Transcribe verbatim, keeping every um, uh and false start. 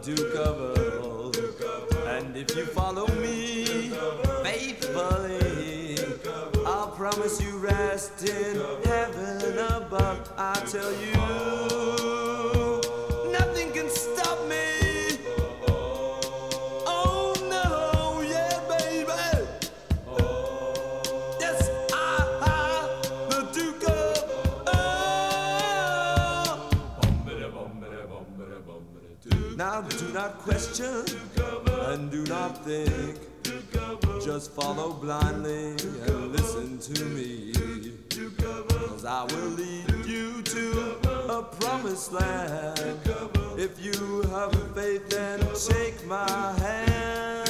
Duke of Earl. And if you follow me faithfully, I'll promise you rest in heaven above. I tell you, nothing can stop me. Oh no, yeah, baby. Yes, I, I the Duke of Earl. Now do not question and do not think. Just follow blindly and listen to me. Cause I will lead you to a promised land. If you have faith, then take my hand.